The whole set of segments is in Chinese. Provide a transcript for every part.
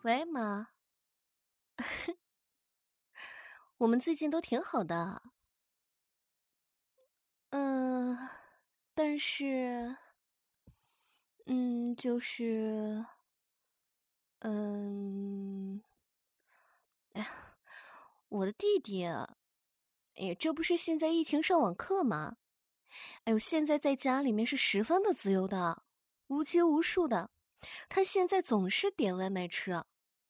喂，妈，我们最近都挺好的，嗯，但是，就是，嗯，哎呀，我的弟弟啊，哎，这不是现在疫情上网课吗？哎呦，现在在家里面是十分的自由的，无拘无束的。他现在总是点外卖吃，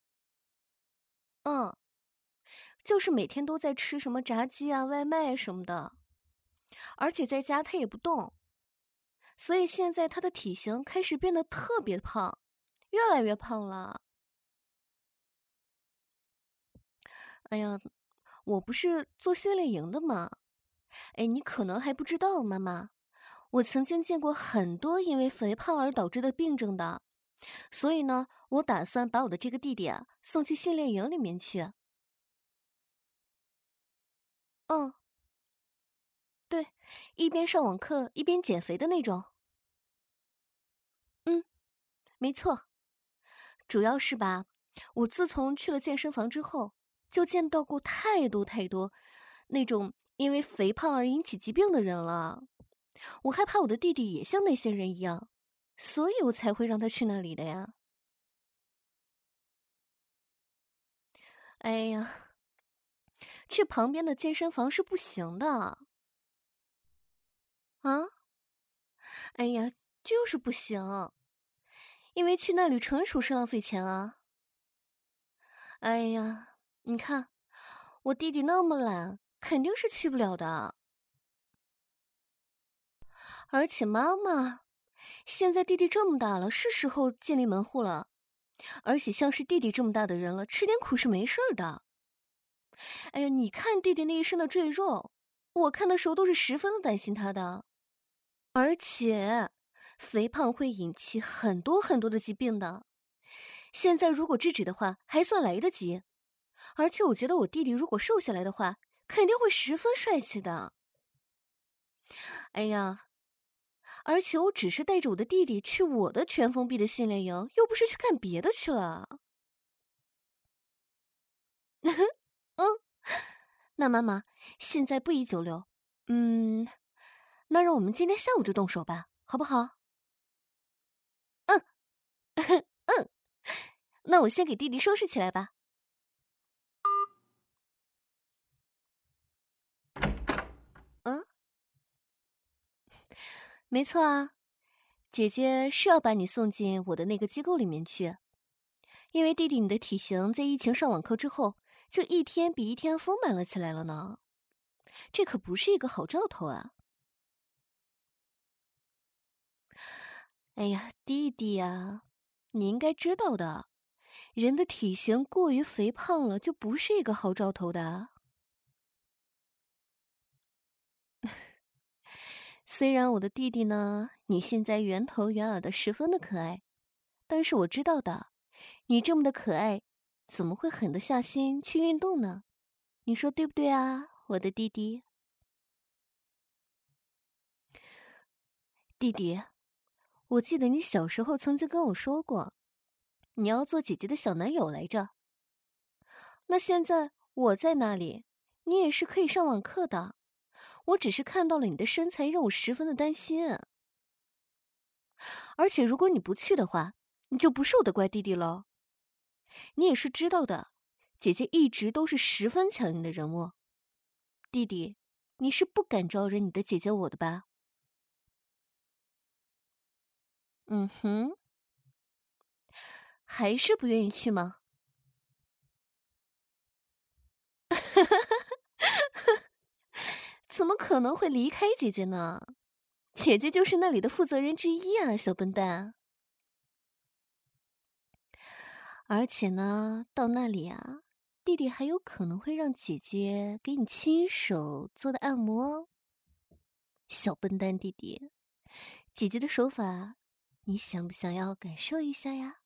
嗯，就是每天都在吃什么炸鸡啊、外卖什么的，而且在家他也不动。所以现在他的体型开始变得特别胖，越来越胖了。哎呀，我不是做训练营的吗？哎，你可能还不知道，妈妈，我曾经见过很多因为肥胖而导致的病症的。所以呢，我打算把我的这个弟弟啊送去训练营里面去。嗯，对，一边上网课一边减肥的那种。嗯，没错。主要是吧，我自从去了健身房之后，就见到过太多那种因为肥胖而引起疾病的人了。我害怕我的弟弟也像那些人一样，所以我才会让他去那里的呀。哎呀，去旁边的健身房是不行的啊！哎呀，就是不行，因为去那里纯属是浪费钱啊。哎呀，你看，我弟弟那么懒，肯定是去不了的。而且妈妈，现在弟弟这么大了，是时候建立门户了。而且像是弟弟这么大的人了，吃点苦是没事儿的。哎呀，你看弟弟那一身的赘肉，我看的时候都是十分的担心他的。而且，肥胖会引起很多的疾病的。现在如果制止的话，还算来得及。而且我觉得我弟弟如果瘦下来的话，肯定会十分帅气的。哎呀，而且我只是带着我的弟弟去我的全封闭的训练营，又不是去干别的去了。嗯，那妈妈，现在不宜久留。嗯，那让我们今天下午就动手吧，好不好？嗯嗯，那我先给弟弟收拾起来吧。嗯，没错啊，姐姐是要把你送进我的那个机构里面去，因为弟弟你的体型在疫情上网课之后，就一天比一天丰满了起来了呢。这可不是一个好兆头啊！哎呀，弟弟呀，你应该知道的，人的体型过于肥胖了，就不是一个好兆头的。虽然我的弟弟呢，你现在圆头圆耳的，十分的可爱，但是我知道的，你这么的可爱，怎么会狠得下心去运动呢？你说对不对啊，我的弟弟？弟弟，我记得你小时候曾经跟我说过，你要做姐姐的小男友来着。那现在我在那里，你也是可以上网课的。我只是看到了你的身材，让我十分的担心。而且如果你不去的话，你就不是我的乖弟弟喽。你也是知道的，姐姐一直都是十分强硬的人物。弟弟，你是不敢招惹你的姐姐我的吧？嗯哼，还是不愿意去吗？怎么可能会离开姐姐呢？姐姐就是那里的负责人之一啊，小笨蛋。而且呢，到那里啊，弟弟还有可能会让姐姐给你亲手做的按摩哦。小笨蛋弟弟，姐姐的手法，你想不想要感受一下呀？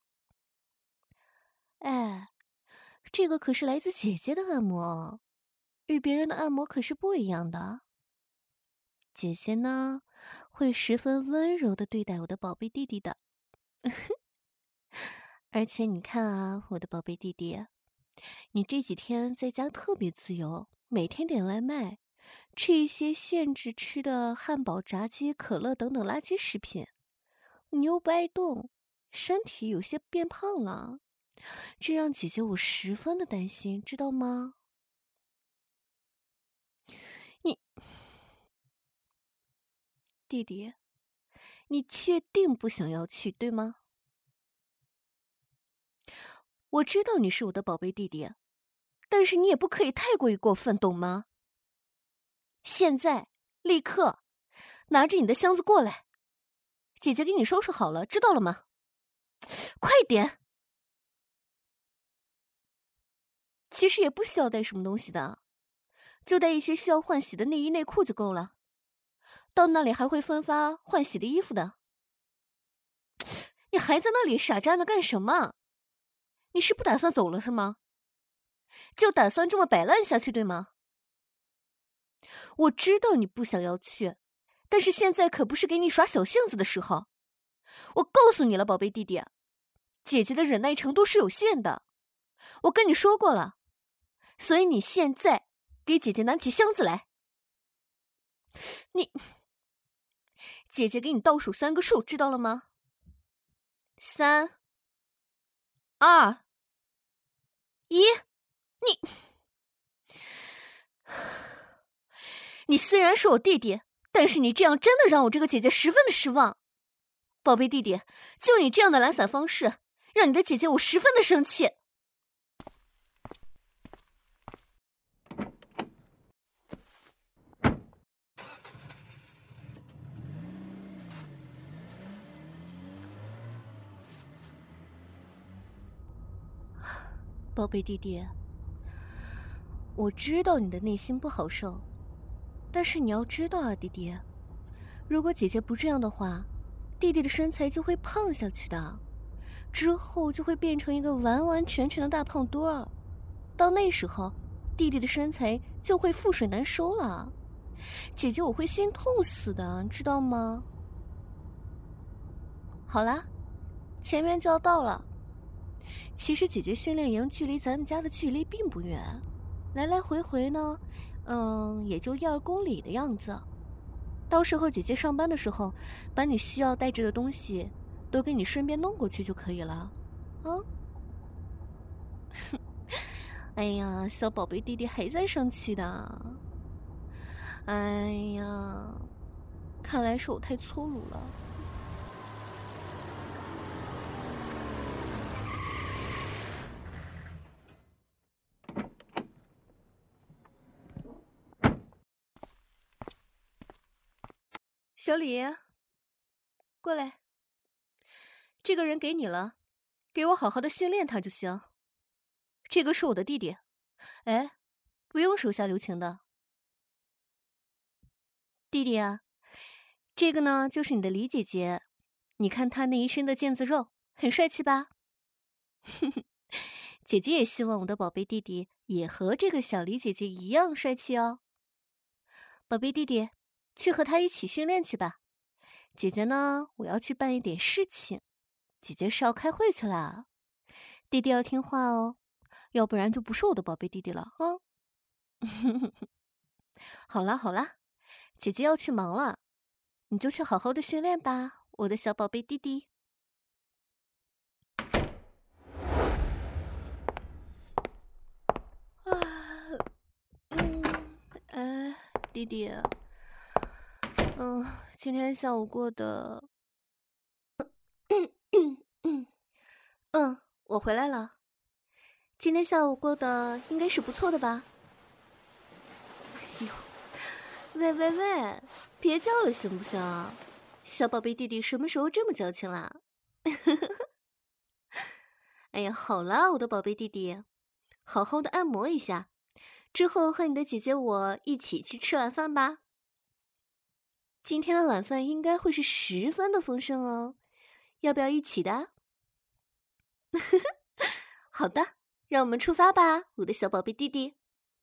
哎，这个可是来自姐姐的按摩哦，与别人的按摩可是不一样的。姐姐呢，会十分温柔的对待我的宝贝弟弟的。 而且你看啊，我的宝贝弟弟，你这几天在家特别自由，每天点外卖，吃一些限制吃的汉堡、炸鸡、可乐等等垃圾食品，你又不爱动，身体有些变胖了，这让姐姐我十分的担心，知道吗？你弟弟，你确定不想要去，对吗？我知道你是我的宝贝弟弟，但是你也不可以太过于过分，懂吗？现在，立刻，拿着你的箱子过来，姐姐给你收拾好了，知道了吗？快点！其实也不需要带什么东西的，就带一些需要换洗的内衣内裤就够了。到那里还会分发换洗的衣服的。你还在那里傻站着干什么？你是不打算走了是吗？就打算这么摆烂下去对吗？我知道你不想要去，但是现在可不是给你耍小性子的时候。我告诉你了，宝贝弟弟，姐姐的忍耐程度是有限的，我跟你说过了。所以你现在给姐姐拿起箱子来。你，姐姐给你倒数3个数，知道了吗？3、2、1，你，你虽然是我弟弟，但是你这样真的让我这个姐姐十分的失望。宝贝弟弟，就你这样的懒散方式，让你的姐姐我十分的生气。宝贝弟弟，我知道你的内心不好受，但是你要知道啊，弟弟，如果姐姐不这样的话，弟弟的身材就会胖下去的，之后就会变成一个完完全全的大胖墩儿。到那时候，弟弟的身材就会覆水难收了，姐姐我会心痛死的，知道吗？好啦，前面就要到了。其实姐姐训练营距离咱们家的距离并不远，来来回回呢，也就1、2公里的样子。到时候姐姐上班的时候，把你需要带着的东西都给你顺便弄过去就可以了。啊？哎呀，小宝贝弟弟还在生气的。哎呀，看来是我太粗鲁了。小李，过来，这个人给你了，给我好好的训练他就行。这个是我的弟弟，哎，不用手下留情的。弟弟啊，这个呢就是你的李姐姐，你看她那一身的腱子肉，很帅气吧？姐姐也希望我的宝贝弟弟也和这个小李姐姐一样帅气哦。宝贝弟弟，去和他一起训练去吧。姐姐呢，我要去办一点事情，姐姐是要开会去啦。弟弟要听话哦，要不然就不是我的宝贝弟弟了啊。好啦好啦，姐姐要去忙了，你就去好好的训练吧，我的小宝贝弟弟。啊，弟弟，今天下午过得，我回来了。今天下午过得应该是不错的吧？哎呦，喂喂喂，别叫了行不行？小宝贝弟弟什么时候这么矫情啦？哎呀，好啦，我的宝贝弟弟，好好的按摩一下，之后和你的姐姐我一起去吃晚饭吧。今天的晚饭应该会是十分的丰盛哦，要不要一起的？好的，让我们出发吧，我的小宝贝弟弟。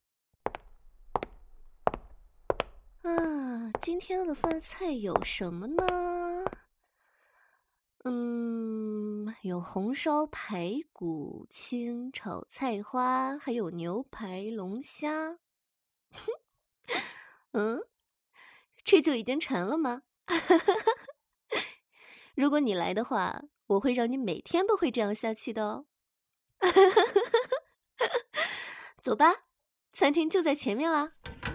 今天的饭菜有什么呢？ 有红烧排骨、清炒菜花，还有牛排、龙虾。嗯，这就已经馋了吗？如果你来的话，我会让你每天都会这样下去的哦。走吧，餐厅就在前面啦。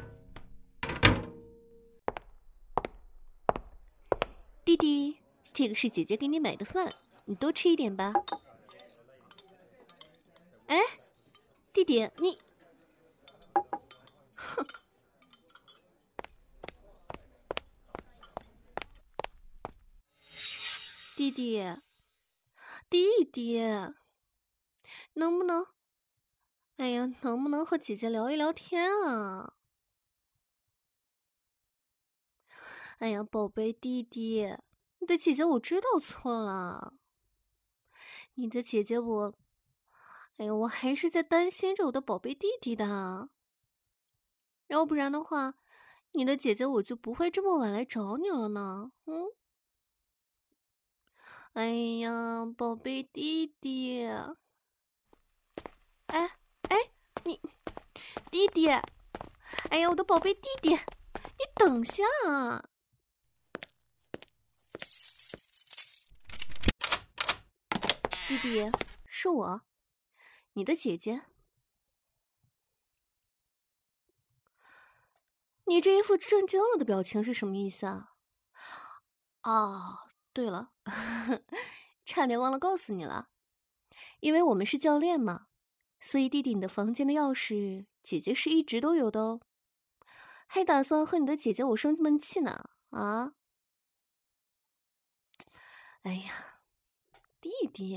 弟弟，这个是姐姐给你买的饭，你多吃一点吧。哎，弟弟，你，弟弟，弟弟，能不能，哎呀，能不能和姐姐聊一聊天啊？哎呀，宝贝弟弟，你的姐姐我知道错了，你的姐姐我，哎呀，我还是在担心着我的宝贝弟弟的，要不然的话，你的姐姐我就不会这么晚来找你了呢。嗯，哎呀，宝贝弟弟，哎哎，你弟弟，哎呀，我的宝贝弟弟，你等下啊！弟弟，是我，你的姐姐。你这一副震惊了的表情是什么意思啊？哦，对了，差点忘了告诉你了，因为我们是教练嘛，所以弟弟你的房间的钥匙，姐姐是一直都有的哦。还打算和你的姐姐我生闷气呢？啊？哎呀，弟弟，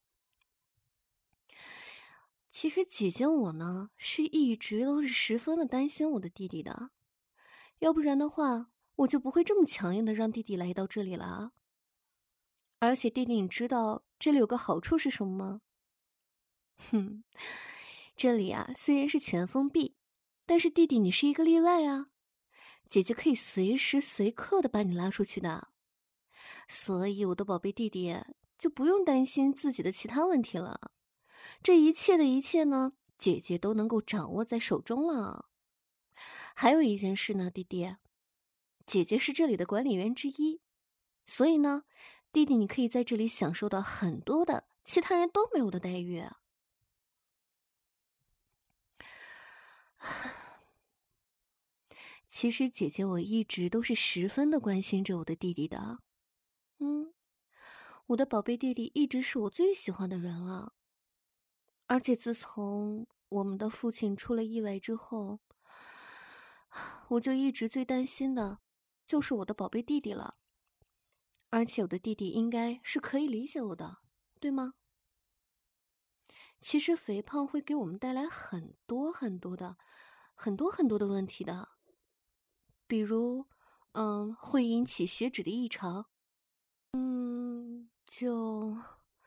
其实姐姐我呢，是一直都是十分的担心我的弟弟的，要不然的话，我就不会这么强硬的让弟弟来到这里了啊。而且弟弟，你知道这里有个好处是什么吗？哼，这里啊虽然是全封闭，但是弟弟你是一个例外啊，姐姐可以随时随刻的把你拉出去的，所以我的宝贝弟弟就不用担心自己的其他问题了。这一切的一切呢，姐姐都能够掌握在手中了。还有一件事呢，弟弟，姐姐是这里的管理员之一，所以呢，弟弟你可以在这里享受到很多的其他人都没有的待遇啊。其实姐姐我一直都是十分的关心着我的弟弟的，嗯，我的宝贝弟弟一直是我最喜欢的人了。而且自从我们的父亲出了意外之后，我就一直最担心的就是我的宝贝弟弟了。而且我的弟弟应该是可以理解我的，对吗？其实肥胖会给我们带来很多的问题的，比如，会引起血脂的异常，就，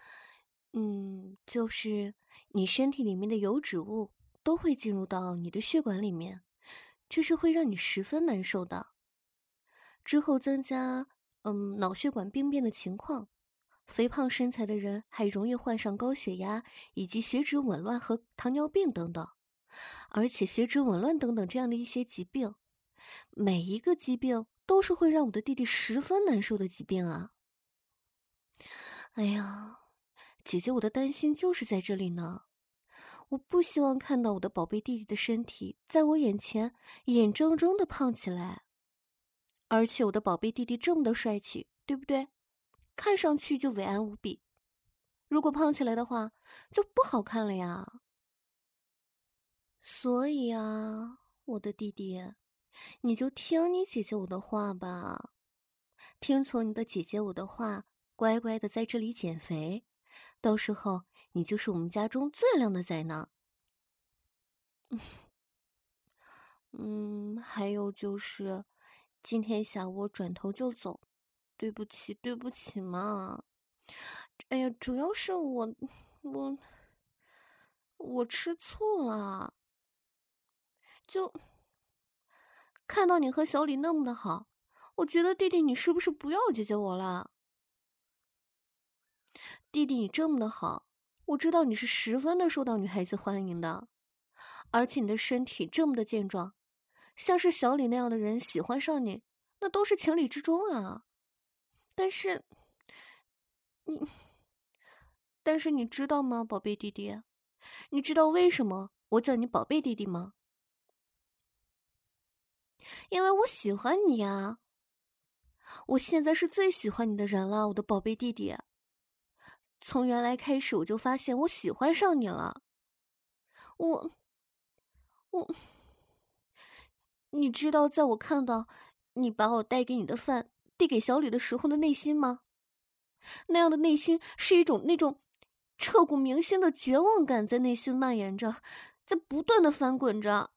就是你身体里面的油脂物都会进入到你的血管里面，这是会让你十分难受的。之后增加，脑血管病变的情况。肥胖身材的人还容易患上高血压，以及血脂紊乱和糖尿病等等。而且血脂紊乱等等这样的一些疾病，每一个疾病都是会让我的弟弟十分难受的疾病啊！哎呀，姐姐我的担心就是在这里呢。我不希望看到我的宝贝弟弟的身体在我眼前眼睁睁的胖起来。而且我的宝贝弟弟这么的帅气，对不对？看上去就伟岸无比。如果胖起来的话，就不好看了呀。所以啊，我的弟弟，你就听你姐姐我的话吧，听从你的姐姐我的话，乖乖的在这里减肥，到时候你就是我们家中最靓的仔呢。还有就是，今天下午我转头就走，对不起，对不起嘛。哎呀，主要是我我吃醋了，就看到你和小李那么的好，我觉得弟弟你是不是不要姐姐我了？ 弟弟你这么的好，我知道你是十分的受到女孩子欢迎的，而且你的身体这么的健壮，像是小李那样的人喜欢上你，那都是情理之中啊。但是你，但是你知道吗，宝贝弟弟？你知道为什么我叫你宝贝弟弟吗？因为我喜欢你啊！我现在是最喜欢你的人了，我的宝贝弟弟。从原来开始，我就发现我喜欢上你了。我我，你知道，在我看到你把我带给你的饭递给小李的时候的内心吗？那样的内心是一种那种彻骨铭心的绝望感在内心蔓延着，在不断的翻滚着。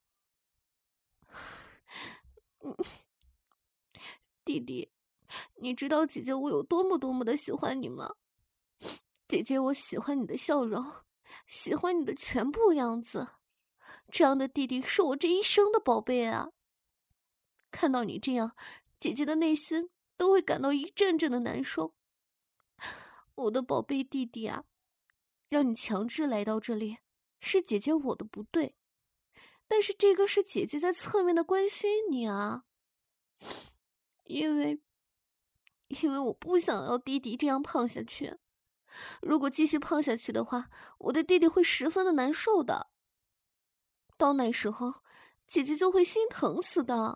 弟弟，你知道姐姐我有多么多么的喜欢你吗？姐姐，我喜欢你的笑容，喜欢你的全部样子。这样的弟弟是我这一生的宝贝啊！看到你这样，姐姐的内心都会感到一阵阵的难受。我的宝贝弟弟啊，让你强制来到这里，是姐姐我的不对，但是这个是姐姐在侧面的关心你啊。因为我不想要弟弟这样胖下去，如果继续胖下去的话，我的弟弟会十分的难受的。到那时候，姐姐就会心疼死的。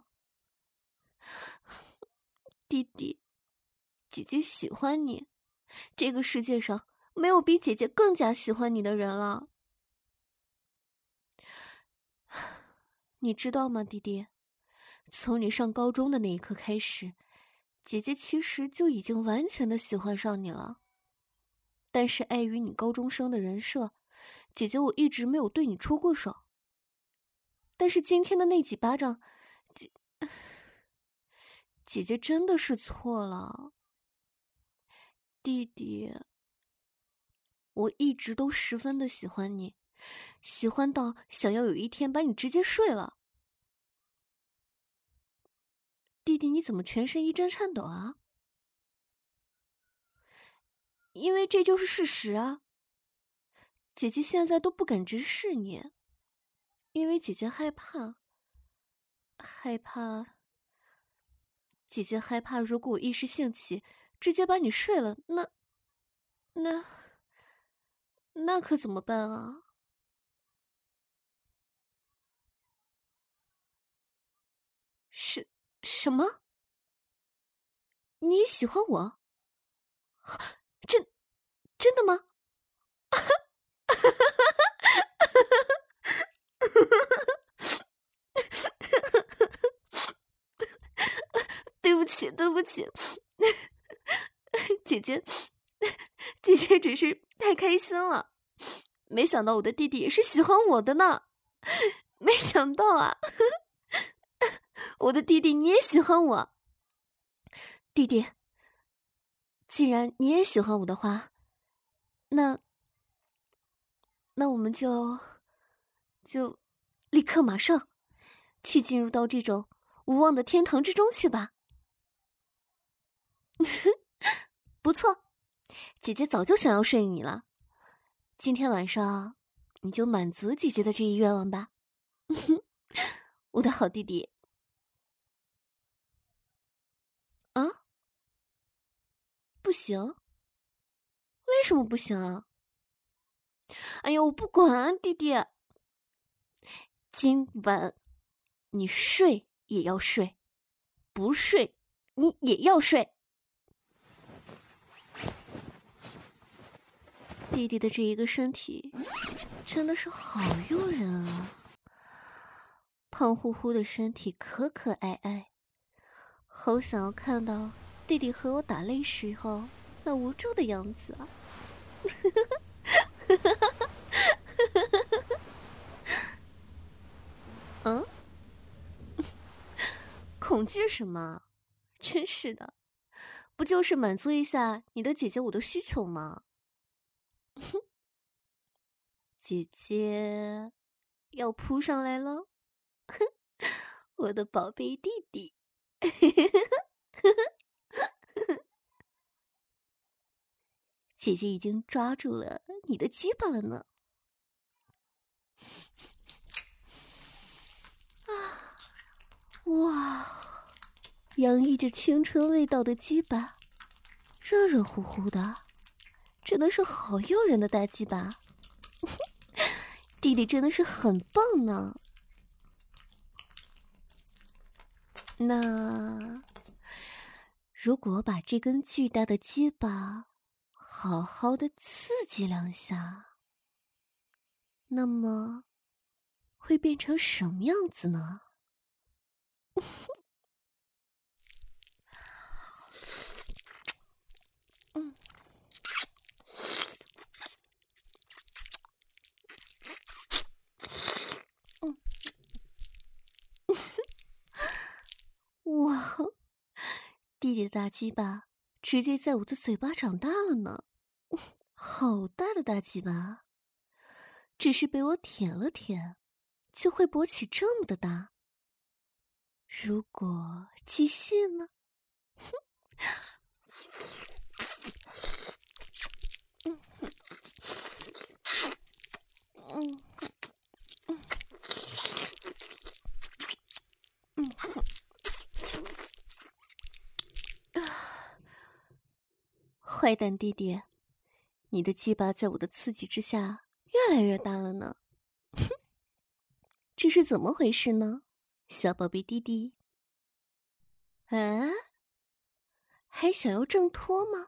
弟弟，姐姐喜欢你，这个世界上没有比姐姐更加喜欢你的人了。你知道吗，弟弟？从你上高中的那一刻开始，姐姐其实就已经完全的喜欢上你了。但是碍于你高中生的人设，姐姐我一直没有对你出过手。但是今天的那几巴掌，姐姐真的是错了。弟弟，我一直都十分的喜欢你，喜欢到想要有一天把你直接睡了。弟弟，你怎么全身一阵颤抖啊？因为这就是事实啊。姐姐现在都不敢直视你，因为姐姐害怕，害怕。姐姐害怕，如果我一时兴起，直接把你睡了，那那可怎么办啊？是什么？你也喜欢我？真真的吗？对不起，对不起，姐姐，姐姐只是太开心了，没想到我的弟弟也是喜欢我的呢，没想到啊，我的弟弟你也喜欢我，弟弟，既然你也喜欢我的话，那我们就立刻马上去进入到这种无望的天堂之中去吧。不错，姐姐早就想要睡你了，今天晚上你就满足姐姐的这一愿望吧。我的好弟弟。啊，不行，为什么不行啊？哎呦，我不管，弟弟，今晚你睡也要睡，不睡你也要睡。弟弟的这一个身体真的是好诱人啊，胖乎乎的身体可可爱爱，好想要看到弟弟和我打擂时候那无助的样子啊！嗯，恐惧什么？真是的，不就是满足一下你的姐姐我的需求吗？姐姐要扑上来喽，我的宝贝弟弟。 姐姐已经抓住了你的鸡巴了呢。哇，洋溢着青春味道的鸡巴，热热乎乎的，真的是好诱人的大鸡巴。弟弟真的是很棒呢。那如果把这根巨大的鸡巴好好的刺激两下，那么会变成什么样子呢？哇，弟弟的大鸡巴直接在我的嘴巴长大了呢，好大的大鸡巴！只是被我舔了舔，就会勃起这么的大。如果继续呢？坏蛋弟弟，你的鸡巴在我的刺激之下越来越大了呢。这是怎么回事呢，小宝贝弟弟？啊？还想要挣脱吗？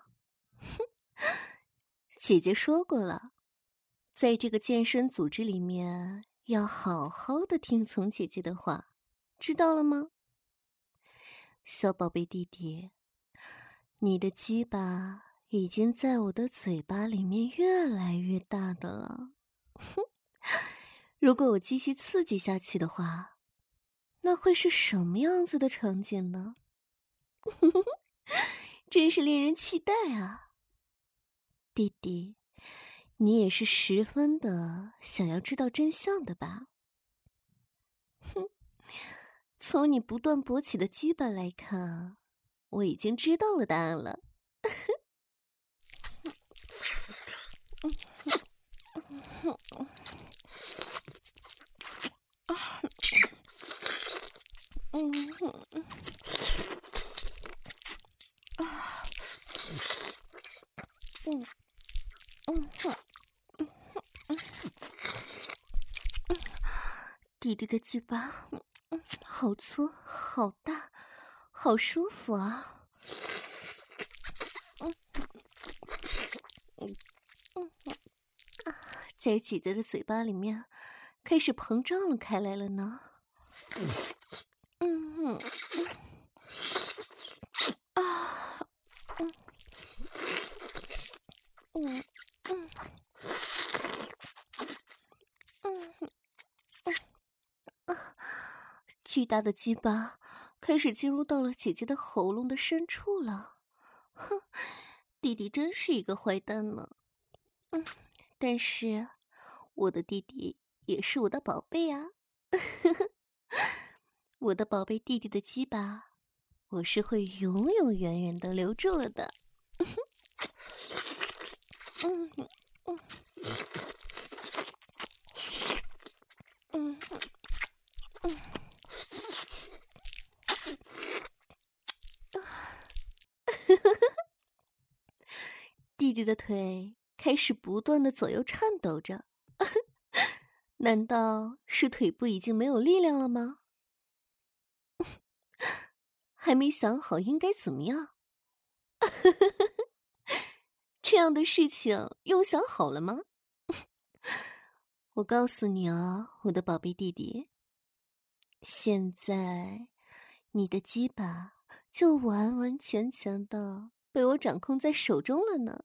姐姐说过了，在这个健身组织里面要好好的听从姐姐的话，知道了吗？小宝贝弟弟，你的鸡巴已经在我的嘴巴里面越来越大的了。如果我继续刺激下去的话，那会是什么样子的场景呢？真是令人期待啊！弟弟，你也是十分的想要知道真相的吧？哼，从你不断勃起的鸡巴来看，我已经知道了答案了。弟弟的鸡巴，好粗，好大，好舒服啊！在姐姐的嘴巴里面开始膨胀了开来了呢。巨大的鸡巴开始进入到了姐姐的喉咙的深处了。哼，弟弟真是一个坏蛋呢。但是我的弟弟也是我的宝贝啊。我的宝贝弟弟的鸡巴，我是会永永远远的留住了的。弟弟的腿开始不断的左右颤抖着，难道是腿部已经没有力量了吗？还没想好应该怎么样？这样的事情用想好了吗？我告诉你啊，我的宝贝弟弟，现在你的鸡巴就完完全全的被我掌控在手中了呢。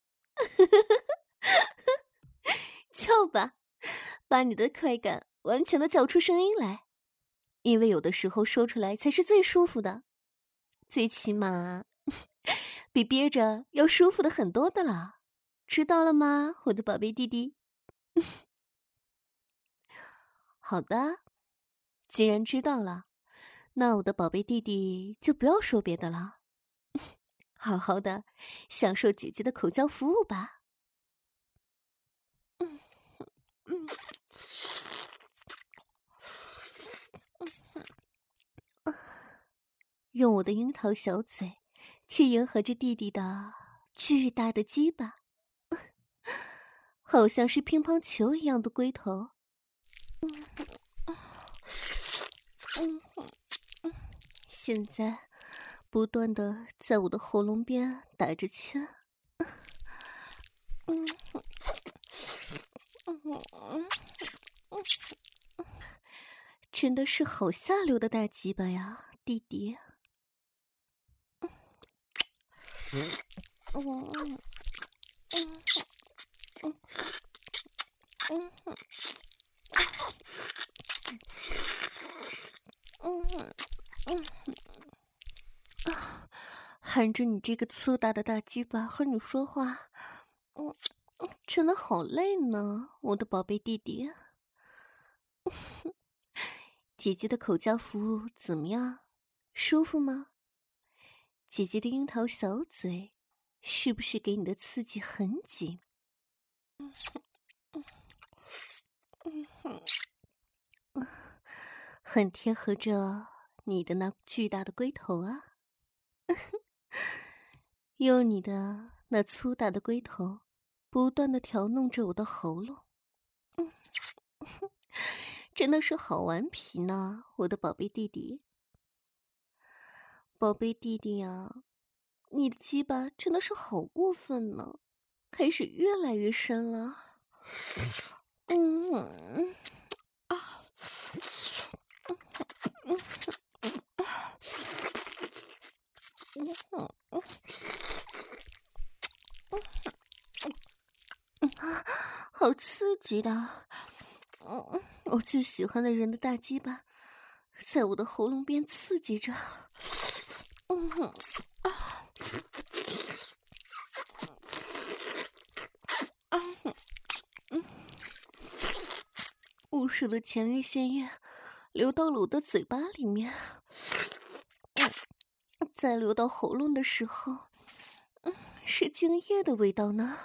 叫吧，把你的快感完全的叫出声音来，因为有的时候说出来才是最舒服的，最起码比憋着要舒服的很多的啦，知道了吗，我的宝贝弟弟？好的，既然知道了，那我的宝贝弟弟就不要说别的了。 好好的享受姐姐的口交服务吧。嗯嗯用我的樱桃小嘴去迎合着弟弟的巨大的鸡巴，好像是乒乓球一样的龟头。现在不断的在我的喉咙边打着圈。真的是好下流的大鸡巴呀，弟弟。含着你这个粗大的大鸡巴和你说话，真的好累呢，我的宝贝弟弟。姐姐的口交服务怎么样？舒服吗？姐姐的樱桃小嘴，是不是给你的刺激很紧？很贴合着你的那巨大的龟头啊！用你的那粗大的龟头，不断的调弄着我的喉咙。真的是好顽皮呢，我的宝贝弟弟。宝贝弟弟呀，你的鸡巴真的是好过分呢，开始越来越深了。嗯啊，好刺激的。我最喜欢的人的大鸡巴，在我的喉咙边刺激着。无数的前列腺液流到了我的嘴巴里面，在流到喉咙的时候，是精液的味道呢。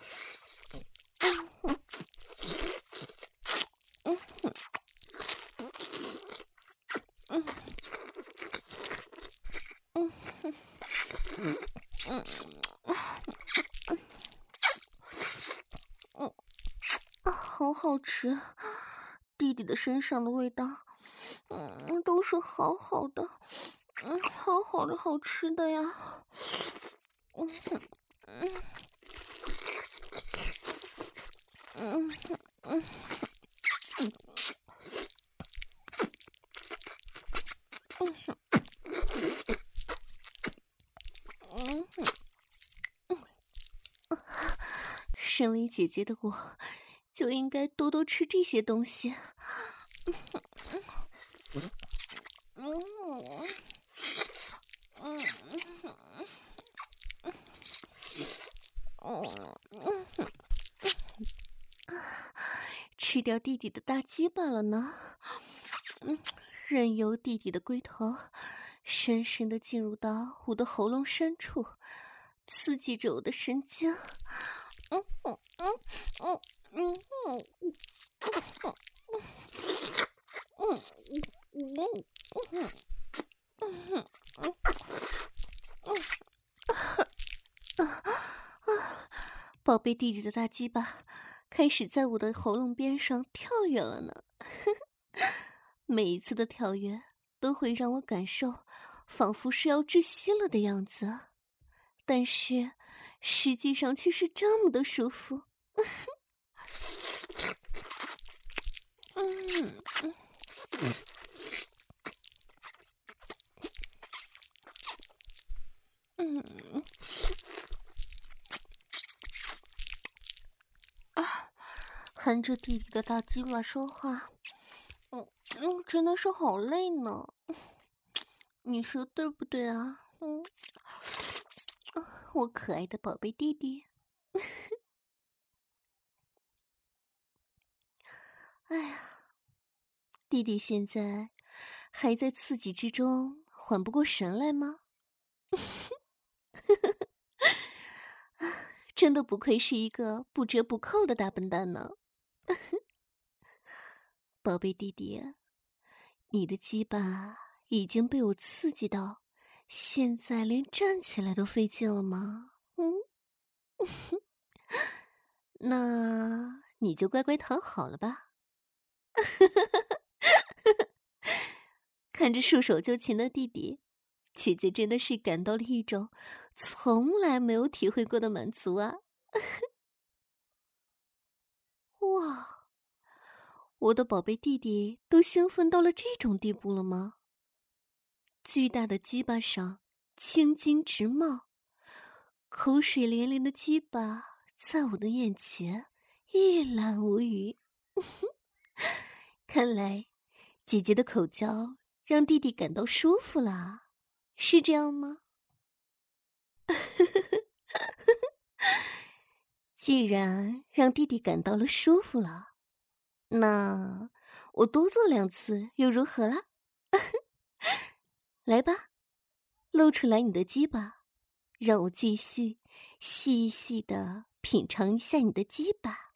好好吃，弟弟的身上的味道，都是好好的，好好的好吃的呀。嗯嗯嗯嗯嗯身为姐姐的我，就应该多多吃这些东西。吃掉弟弟的大鸡巴了呢。任由弟弟的龟头深深的进入到我的喉咙深处，刺激着我的神经。宝贝弟弟的大鸡巴开始在我的喉咙边上跳跃了呢。每一次的跳跃都会让我感受仿佛是要窒息了的样子，但是实际上却是这么的舒服。含着弟弟的大鸡巴说话，真的是好累呢。你说对不对啊？我可爱的宝贝弟弟。哎呀，弟弟现在还在刺激之中，缓不过神来吗？ 真的不愧是一个不折不扣的大笨蛋呢。宝贝弟弟，你的鸡巴已经被我刺激到，现在连站起来都费劲了吗？那你就乖乖躺好了吧。看着束手就擒的弟弟，姐姐真的是感到了一种从来没有体会过的满足啊！哇，我的宝贝弟弟都兴奋到了这种地步了吗？巨大的鸡巴上青筋直冒，口水连连的鸡巴在我的眼前一览无余。看来姐姐的口交让弟弟感到舒服啦，是这样吗？既然让弟弟感到了舒服了，那我多做2次又如何啦？来吧，露出来你的鸡巴，让我继续细细的品尝一下你的鸡巴。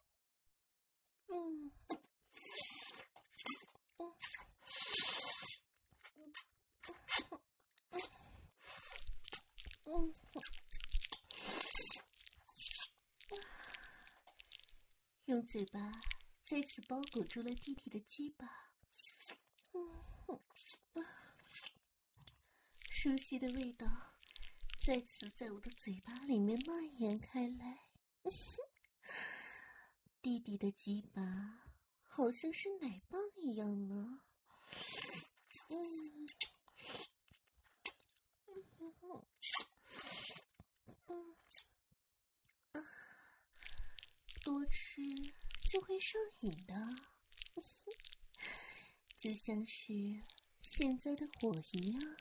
用嘴巴再次包裹住了弟弟的鸡巴，熟悉的味道再次在我的嘴巴里面蔓延开来。弟弟的鸡巴好像是奶棒一样呢。多吃就会上瘾的，就像是现在的我一样。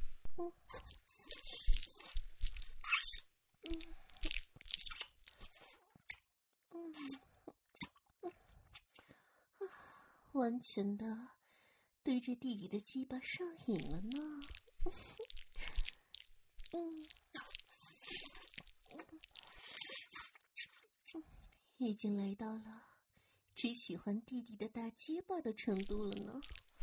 完全的对着弟弟的鸡巴上瘾了呢。已经来到了只喜欢弟弟的大鸡巴的程度了呢。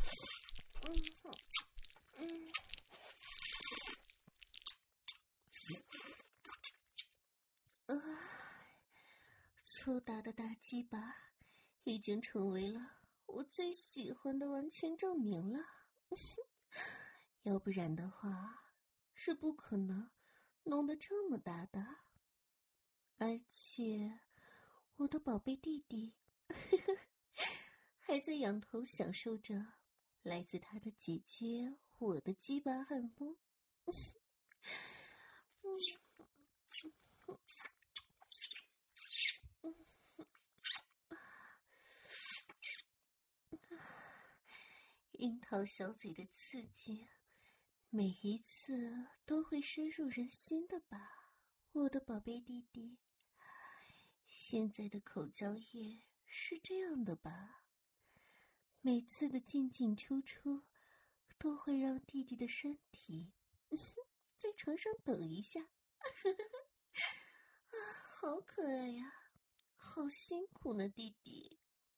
粗大的大鸡巴已经成为了我最喜欢的完全证明了。要不然的话是不可能弄得这么大的。而且我的宝贝弟弟还在仰头享受着来自他的姐姐我的鸡巴按摩。樱桃小嘴的刺激，每一次都会深入人心的吧，我的宝贝弟弟。现在的口交液是这样的吧？每次的进进出出，都会让弟弟的身体在床上抖一下。啊，好可爱呀，好辛苦呢，弟弟。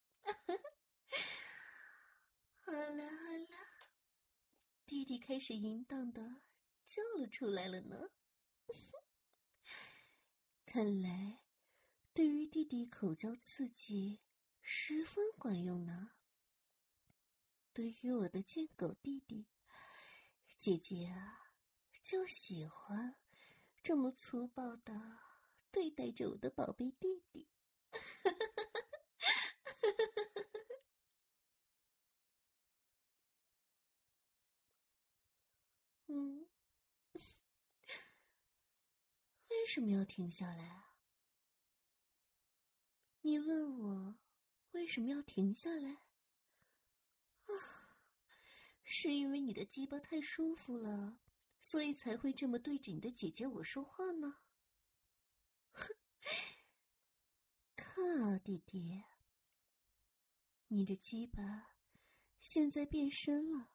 好了好了，弟弟开始淫荡的叫了出来了呢。看来对于弟弟口交刺激十分管用呢。对于我的贱狗弟弟，姐姐啊就喜欢这么粗暴的对待着我的宝贝弟弟。为什么要停下来啊？你问我为什么要停下来？是因为你的鸡巴太舒服了，所以才会这么对着你的姐姐我说话呢？看啊，弟弟，你的鸡巴现在变深了，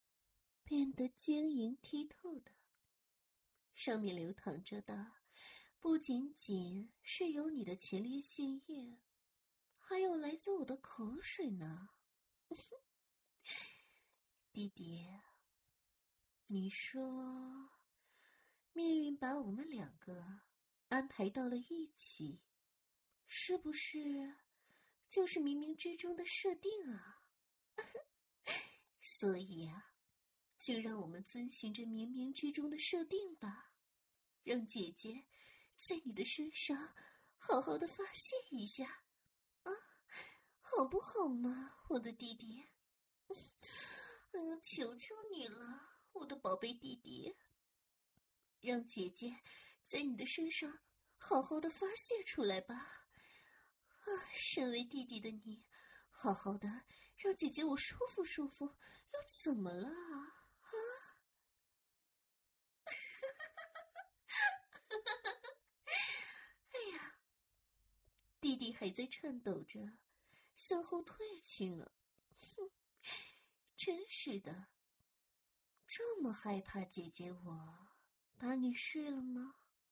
变得晶莹剔透的，上面流淌着的不仅仅是有你的前列腺液，还有来自我的口水呢。弟弟，你说命运把我们两个安排到了一起，是不是就是冥冥之中的设定啊？所以啊，就让我们遵循着冥冥之中的设定吧，让姐姐在你的身上好好的发泄一下啊，好不好嘛，我的弟弟？哎呀，求求你了，我的宝贝弟弟，让姐姐在你的身上好好的发泄出来吧。啊，身为弟弟的你，好好的让姐姐我舒服舒服，又怎么了啊？哎呀，弟弟还在颤抖着向后退去呢。哼，真是的，这么害怕姐姐我把你睡了吗？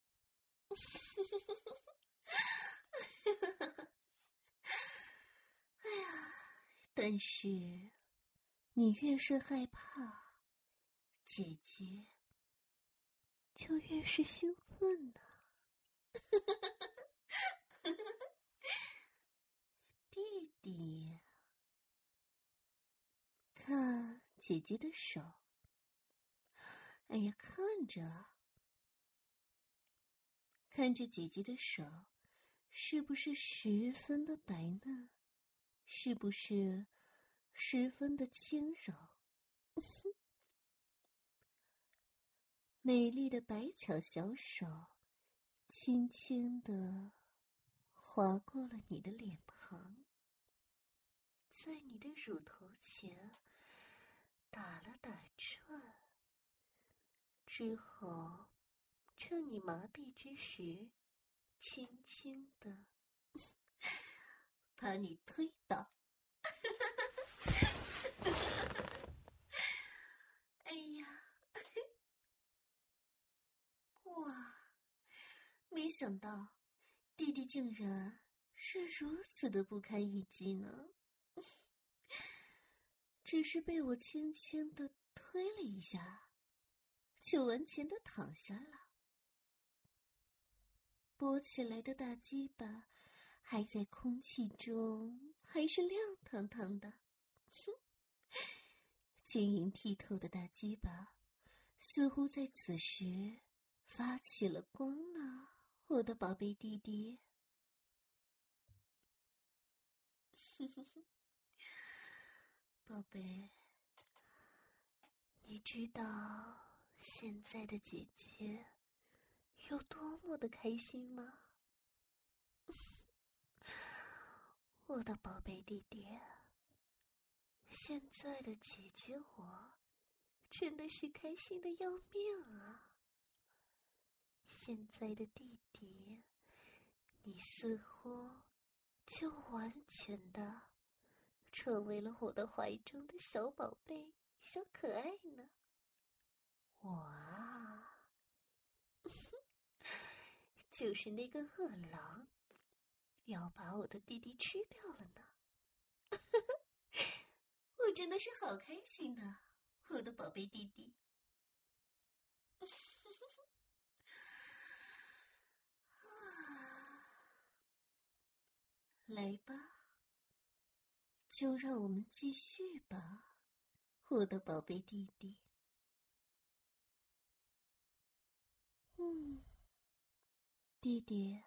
哎呀，但是你越是害怕，姐姐就越是兴奋呢。弟弟，看姐姐的手。哎呀，看着姐姐的手，是不是十分的白嫩？是不是十分的轻柔？美丽的白巧小手，轻轻地划过了你的脸庞，在你的乳头前打了打转，之后趁你麻痹之时，轻轻地把你推倒。哎呀，哇，没想到弟弟竟然是如此的不堪一击呢。只是被我轻轻地推了一下，就完全的躺下了。勃起来的大鸡巴还在空气中，还是亮堂堂的。晶莹剔透的大鸡巴似乎在此时发起了光呢，我的宝贝弟弟。宝贝，你知道现在的姐姐有多么的开心吗？我的宝贝弟弟，现在的姐姐我真的是开心的要命啊！现在的弟弟，你似乎就完全的成为了我的怀中的小宝贝、小可爱呢。我啊，就是那个饿狼，要把我的弟弟吃掉了呢。我真的是好开心啊，我的宝贝弟弟。来吧，就让我们继续吧，我的宝贝弟弟。弟弟，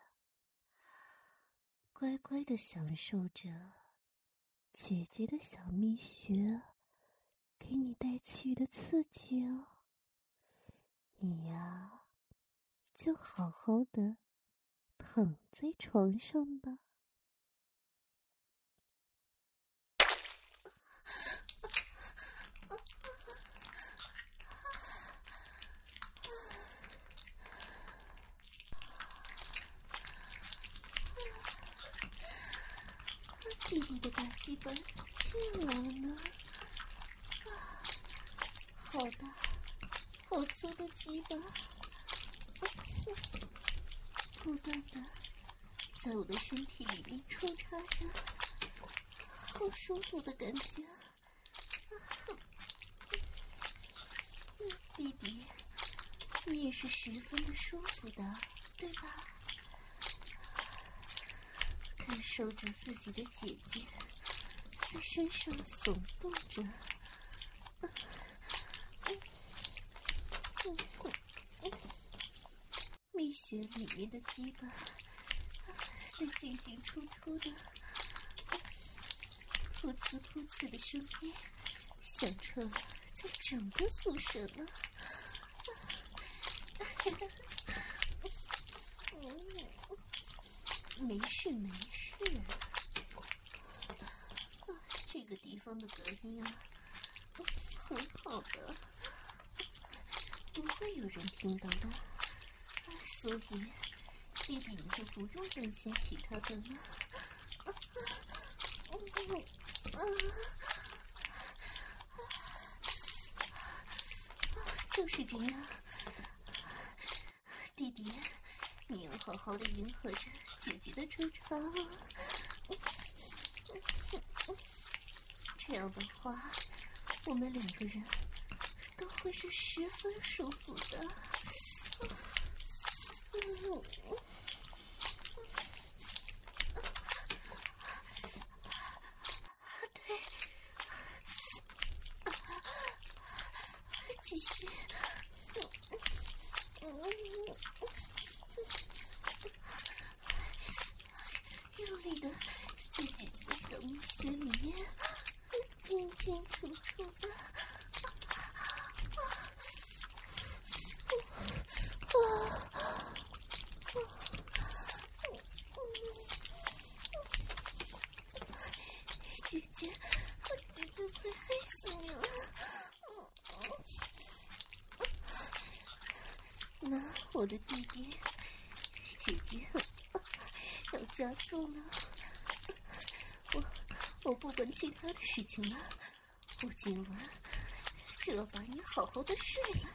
乖乖地享受着姐姐的小蜜穴给你带去的刺激哦。你呀，就好好的躺在床上吧。弟弟的大鸡巴进来了呢，好大好粗的鸡巴， 不断的在我的身体里面抽插着，好舒服的感觉。弟弟，你也是十分的舒服的，对吧？感受着自己的姐姐在身上耸动着，蜜穴里面的鸡巴在进进出出的，噗呲噗呲的声音响彻了在整个宿舍呢。没事没事，这个地方的隔音啊，很好的，不会有人听到的，所以弟弟你就不用担心其他的了。就是这样，弟弟，你要好好的迎合着姐姐的抽插，这样的话，我们两个人都会是十分舒服的。对，继续。用力的在姐姐的小蜜穴里面进进出出的，姐姐快害死你了！那我的弟弟，姐姐要加速了。我不管其他的事情了，我今晚就要把你好好的睡了。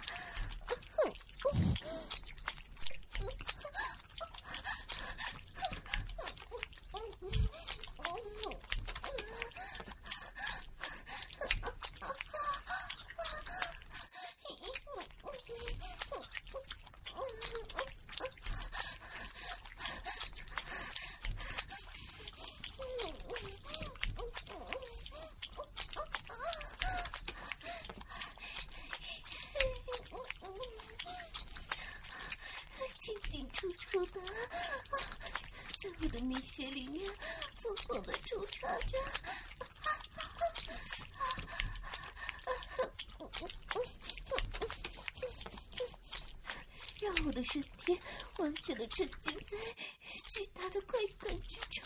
进进出出的，在我的蜜穴里面疯狂的抽插着，让我的身体完全的沉浸在巨大的快感之中，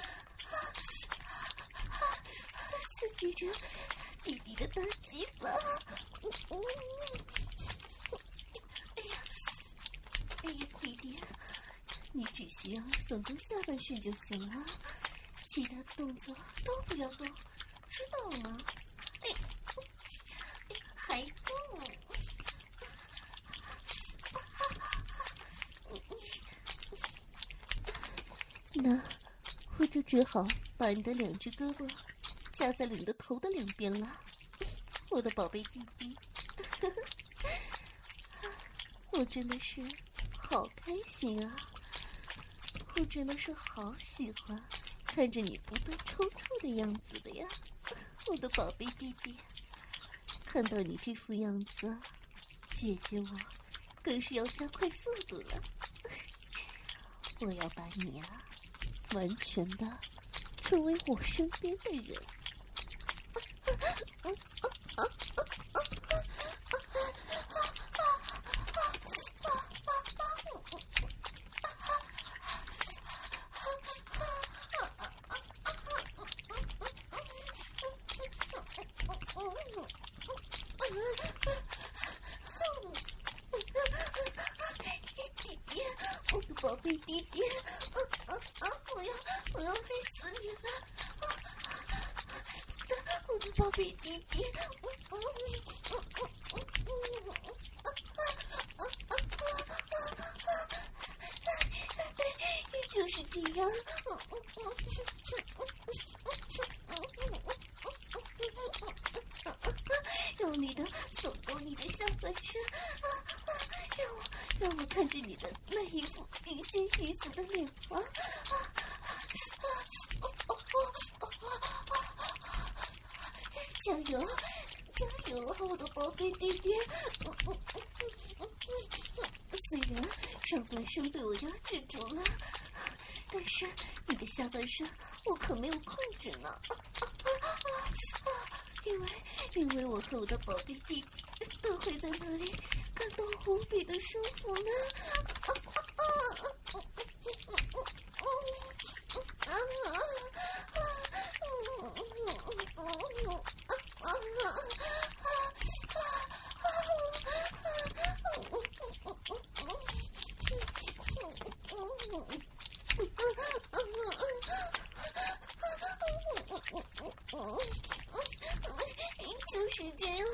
刺激着弟弟的大鸡巴。哎呀，弟弟，你只需要耸动下半身就行了，其他的动作都不要动，知道了吗？还动？那我就只好把你的两只胳膊夹在了你的头的两边了，我的宝贝弟弟。我真的是好开心啊！我真的是好喜欢看着你不断抽搐的样子的呀，我的宝贝弟弟。看到你这副样子，姐姐我更是要加快速度了。我要把你啊，完全的成为我身边的人。弟弟，我的宝贝弟弟，我要害死你了！我的宝贝弟弟， 就是这样。用力的耸动你的下半身，让我看着你的那一副欲仙欲死的脸庞。加油，加油啊，我的宝贝弟弟！虽然上半身被我压制住了，但是你的下半身我可没有控制呢。因为我和我的宝贝弟弟都会在那里感到无比的舒服呢。就是这样，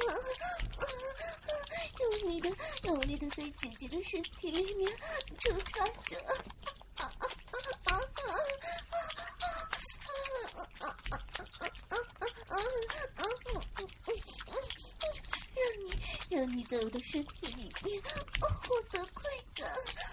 用力的在姐姐的身体里面抽插着，让你在我的身体里面获得快感。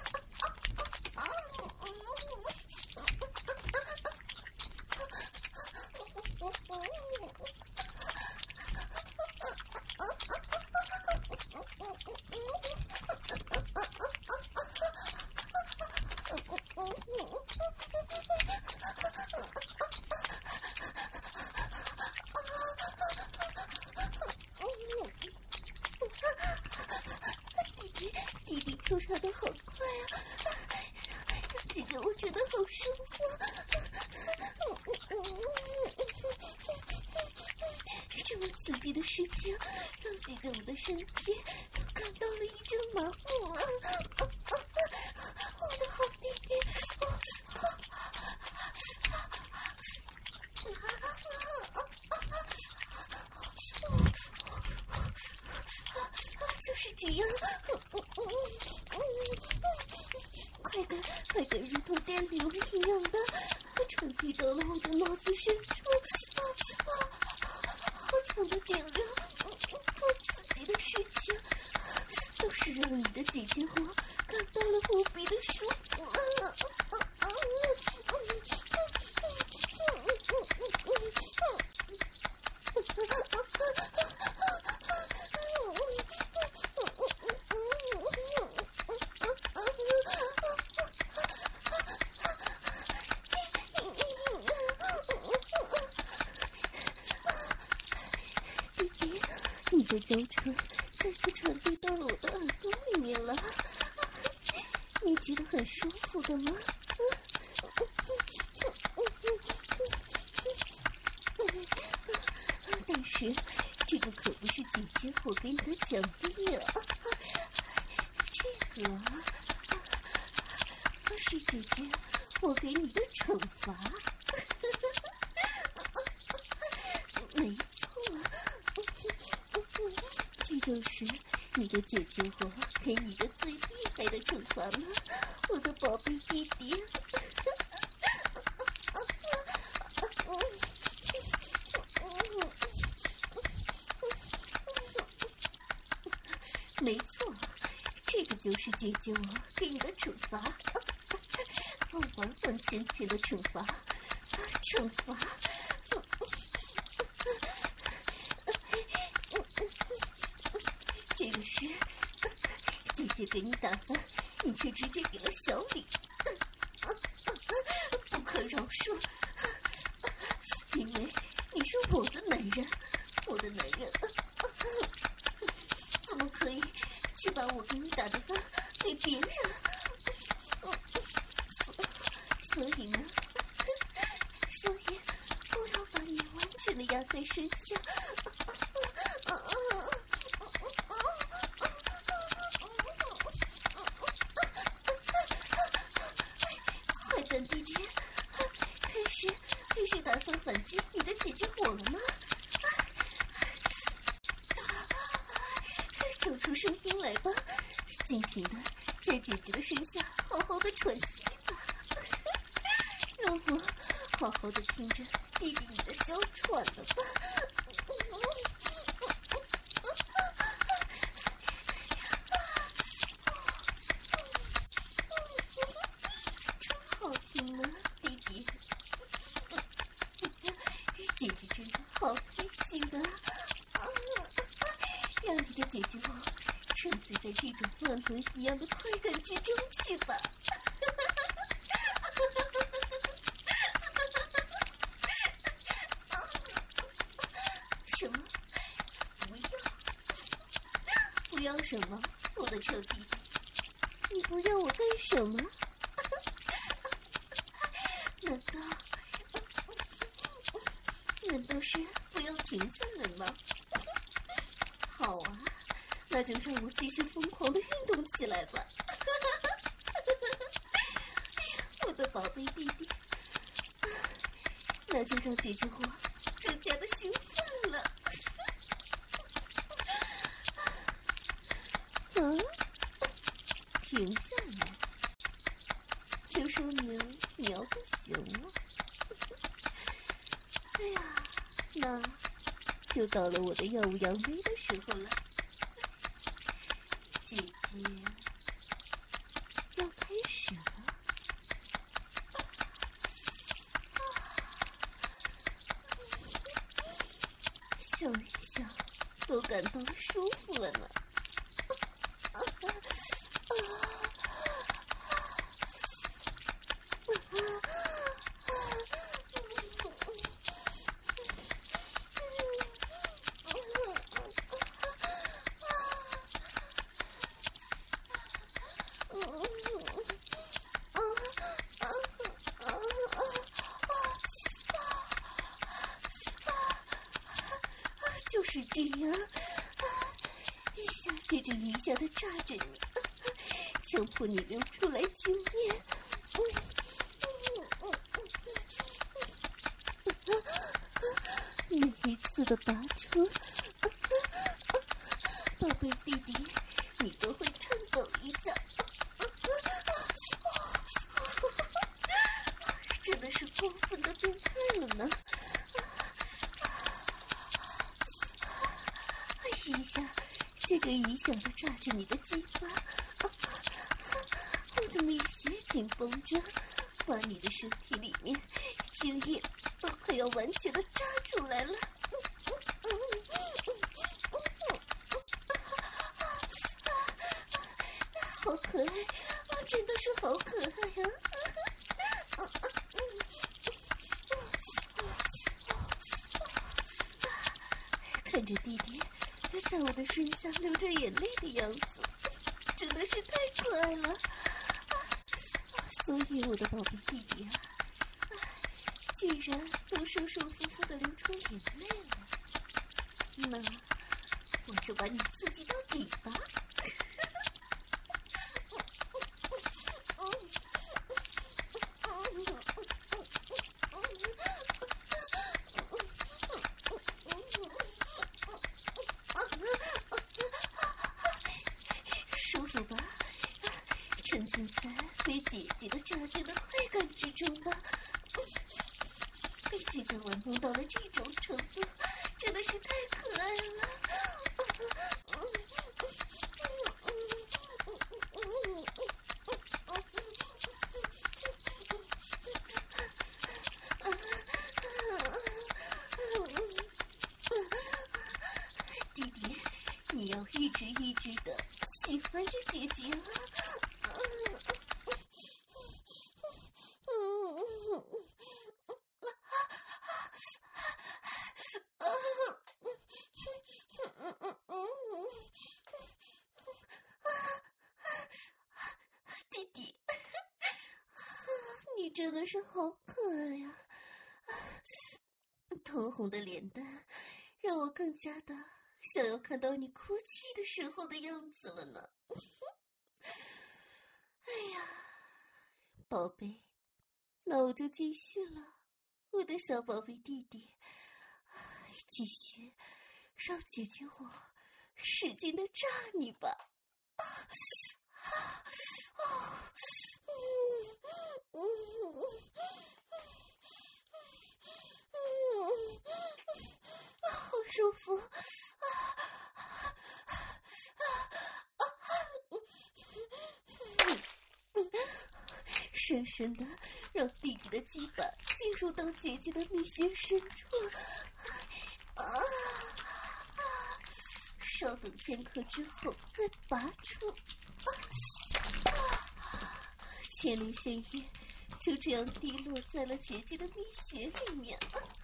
弟弟抽插的好快啊！姐姐，我觉得好舒服。这么刺激的事情，让姐姐我的身体都感到了一阵麻木了。我的好弟弟，就是这样。快感如同电流一样的传递到了我的脑子深处。好长的电流，好刺激的事情，都是让你的姐姐我感到了无比的舒服。你的娇喘再次传递到了我的耳朵里面了，你觉得很舒服的吗？但是这个可不是姐姐我给你的奖励啊，这个是姐姐我给你的惩罚。没错，这就是你的姐姐我给你的最厉害的惩罚了，我的宝贝弟弟。没错，这个就是姐姐我给你的惩罚，完完全全的惩罚，惩罚。这个是姐姐给你打饭，你却直接给了小礼，不可饶恕，因为你是我的男人，我的男人怎么可以去把我给你打的饭给别人？所以呢，所以我要把你完全的压在身下。坏蛋弟弟，开始打算反击你的姐姐我了吗？找出声音来吧，尽情的在姐姐的身下好好的喘息吧。 舒服，好好的听着弟弟你的娇喘了吧。真好听啊，弟弟。姐姐真的好开心啊！让你的姐姐我沉醉在这种乱伦一样的快感之中去吧。什么？不要什么？我的臭弟弟，你不要我干什么？难道是不要停下来吗？好啊，那就让我继续疯狂的运动起来吧。我的宝贝弟弟，那就让姐姐我更加的兴奋了。停下来，就说明你要不行了。哎呀，那就到了我的耀武扬威的时候了。姐姐要开始了。想一想都感到舒服了呢。就是这样，一下接着一下的扎着你，强迫你流出来精液。每一次的拔出，宝贝弟弟，你都会颤抖一下。真的是过分的变态了呢。一下接着一下的抓着你的鸡巴，我的蜜穴紧绷着，把你的身体里面精液都快要完全的扎出来了。好可爱啊，真的是好可爱呀！看着弟弟在我的身下流着眼泪的样子，真的是太可爱了。所以我的宝贝弟弟啊，既然都舒舒服服的流出眼泪了，那我就把你刺激到底吧。舒服吧？沉浸在被姐姐的扎针的快感之中吧。被姐姐玩弄到了这种程度，真的是太可爱了。弟弟，你要一直一直的喜欢着姐姐啊。弟弟，你真的是好可爱呀！通红的脸蛋让我更加的想要看到你哭泣的时候的样子了呢。哎呀，宝贝，那我就继续了，我的小宝贝弟弟，继续让姐姐我使劲的扎你吧。 深深的让弟弟的鸡巴进入到姐姐的蜜穴深处。稍等片刻之后再拔出。千里鲜液就这样滴落在了姐姐的蜜穴里面。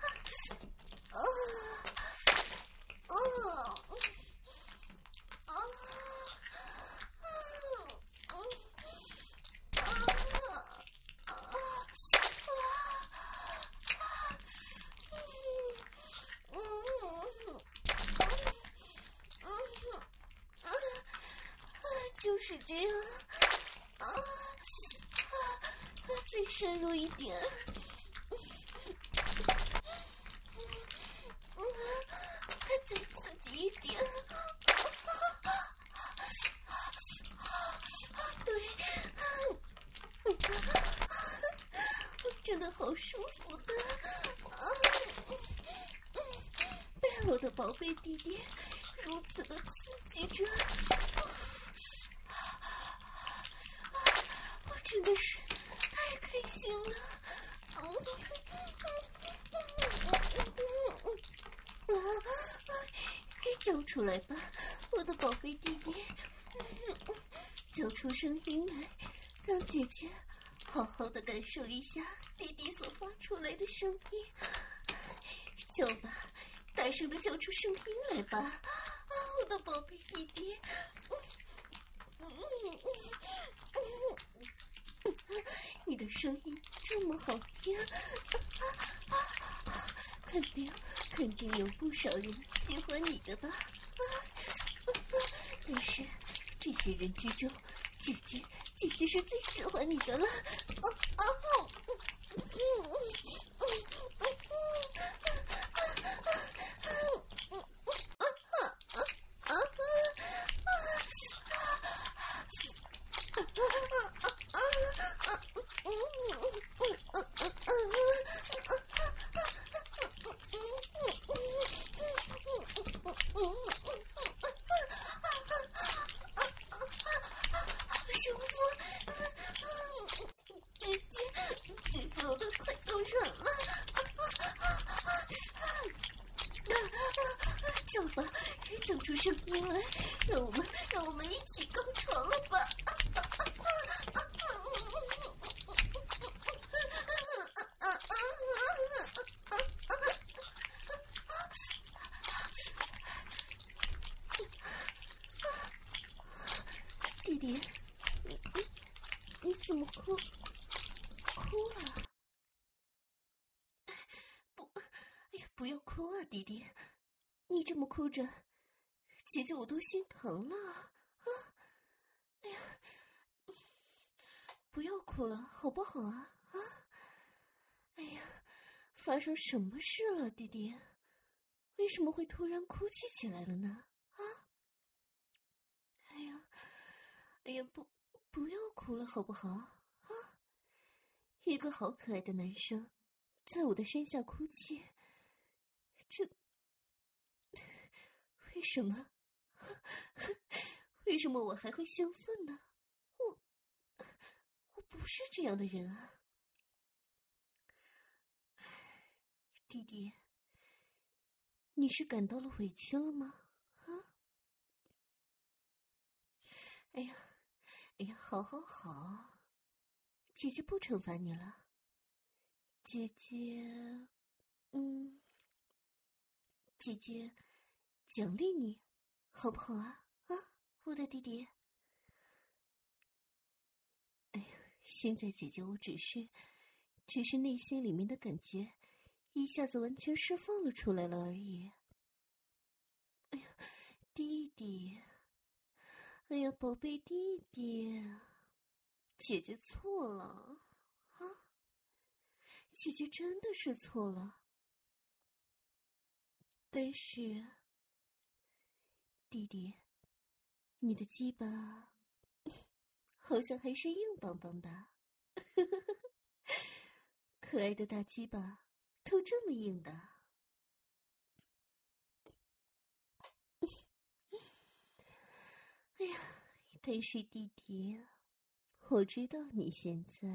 就是这样，再深入一点，再刺激一点，对，真的好舒服的，被我的宝贝弟弟如此的刺激着。真的是太开心了！给叫出来吧，我的宝贝弟弟，叫出声音来，让姐姐好好的感受一下弟弟所发出来的声音。叫吧，大声的叫出声音来吧，我的宝贝弟弟。你的声音这么好听，肯定有不少人喜欢你的吧？但是这些人之中，姐姐是最喜欢你的了。姐姐，我的腿都软了。叫吧，叫出声音来，让我们一起高潮了吧！弟弟，你怎么哭了？不要哭啊，弟弟，你这么哭着，姐姐我都心疼了啊！哎呀，不要哭了，好不好啊？哎呀，发生什么事了，弟弟？为什么会突然哭泣起来了呢？哎呀，不要哭了，好不好？一个好可爱的男生，在我的身下哭泣，这为什么？为什么我还会兴奋呢？我不是这样的人啊！弟弟，你是感到了委屈了吗？哎呀，好，姐姐不惩罚你了。姐姐奖励你，好不好啊？我的弟弟。哎呀，现在姐姐我只是内心里面的感觉，一下子完全释放了出来了而已。哎呀，弟弟，哎呀，宝贝弟弟，姐姐错了姐姐真的是错了。但是，弟弟，你的鸡巴好像还是硬邦邦的。可爱的大鸡巴都这么硬的。哎呀，但是弟弟， 我知道你现在，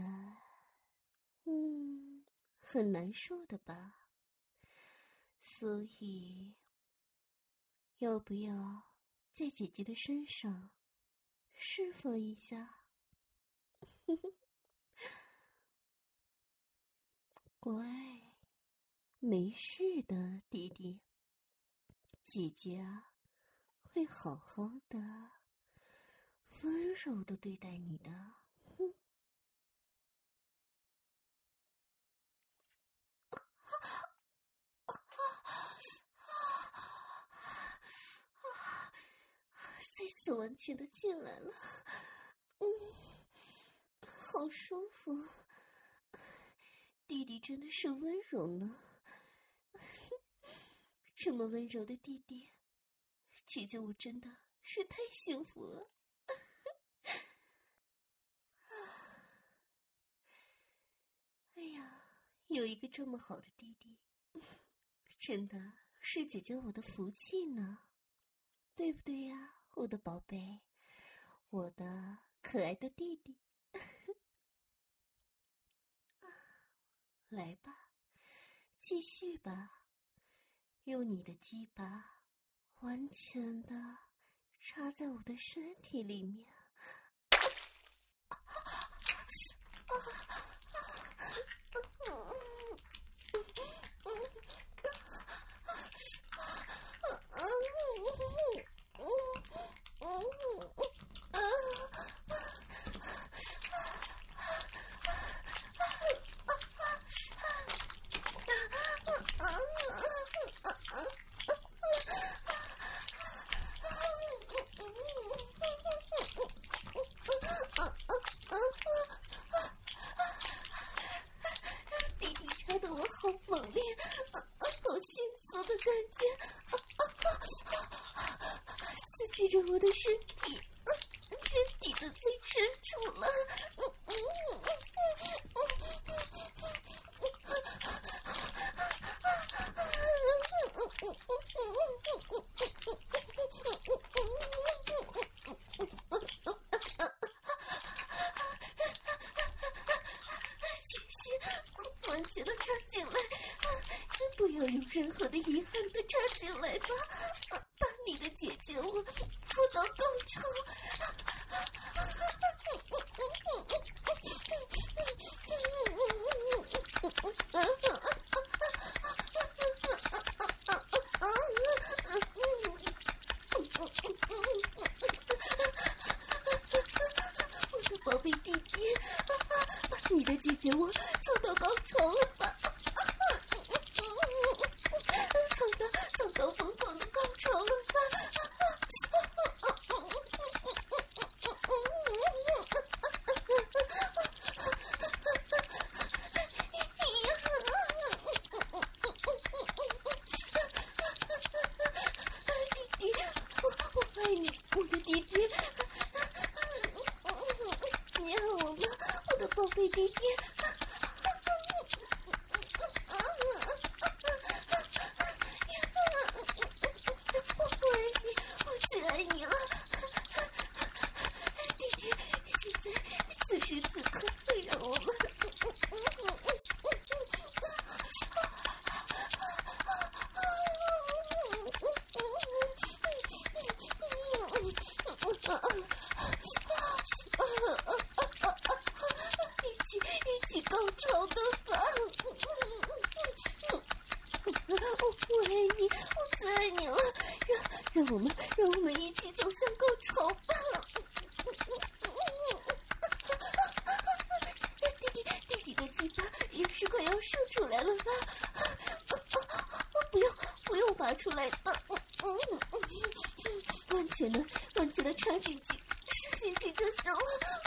很难受的吧？所以，要不要在姐姐的身上释放一下？乖，没事的，弟弟。姐姐啊，会好好的、温柔的对待你的。再次完全的进来了，好舒服。弟弟真的是温柔呢，这么温柔的弟弟，姐姐我真的是太幸福了。哎呀，有一个这么好的弟弟，真的是姐姐我的福气呢，对不对呀，我的宝贝，我的可爱的弟弟。来吧，继续吧，用你的鸡巴完全的插在我的身体里面。刺激着我的身体，身体的最深处了。继续，完全的插进来，不要有任何的遗憾的插进来吧。把你的姐姐我操到高潮。我的宝贝弟弟，把你的姐姐我操到高潮了吧？操到疯狂的高潮了吧？弟弟，我爱你，我的弟弟。你爱我吗，我的宝贝弟弟？此时此刻，让我们一起高潮的吧！我爱你，我最爱你了，让我们一起走向高潮吧！弟弟的鸡巴也是快要射出来了吧？不用拔出来的，完全的插进去，吃进去就行了。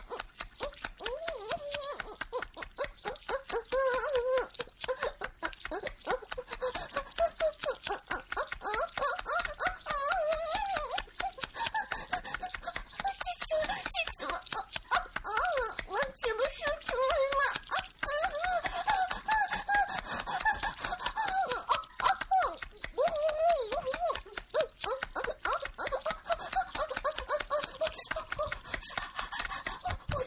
进去了，完全的射出来了。我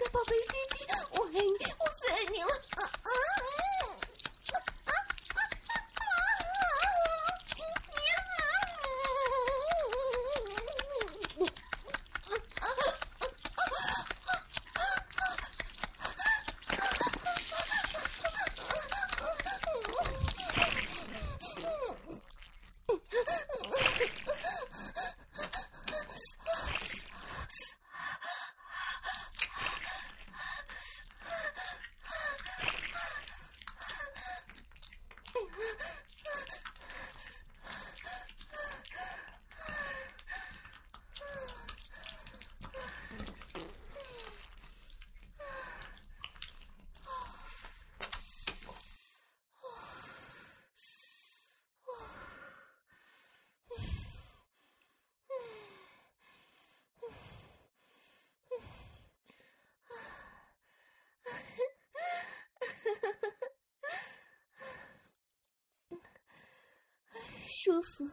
舒服，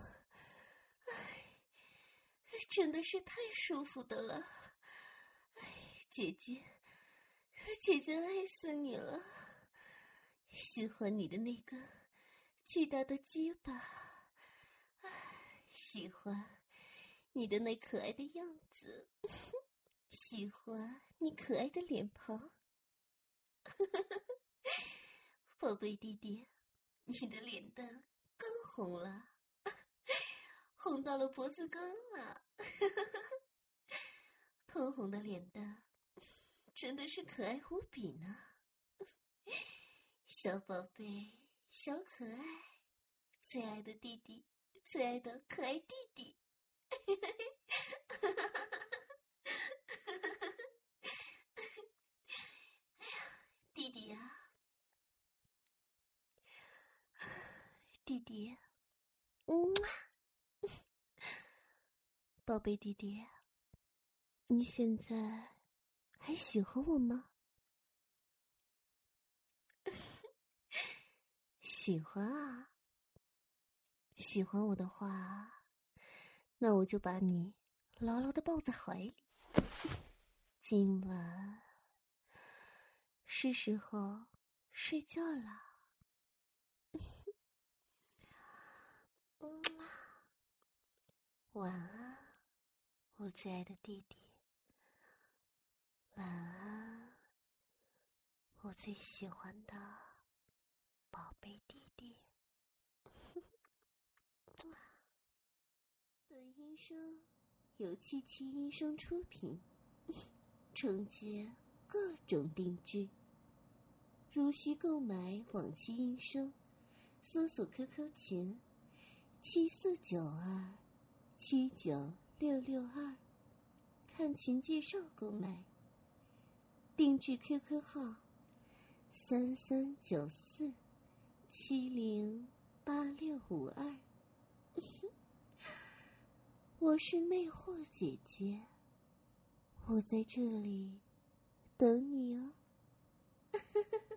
真的是太舒服的了。姐姐，姐姐爱死你了，喜欢你的那个巨大的鸡巴，喜欢你的那可爱的样子，喜欢你可爱的脸庞。宝贝弟弟，你的脸蛋更红了，红到了脖子根了。通红的脸蛋真的是可爱无比呢。小宝贝，小可爱，最爱的弟弟，最爱的可爱弟弟。弟弟呀，弟弟，宝贝弟弟，你现在还喜欢我吗？喜欢啊，喜欢我的话，那我就把你牢牢地抱在怀里。今晚是时候睡觉了。晚安，我最爱的弟弟。晚安，我最喜欢的宝贝弟弟。本音声由七七音声出品，承接各种定制。如需购买往期音声，搜索 QQ 群7492796662，看群介绍购买。定制 QQ 号3394708652。我是魅惑姐姐，我在这里等你哦。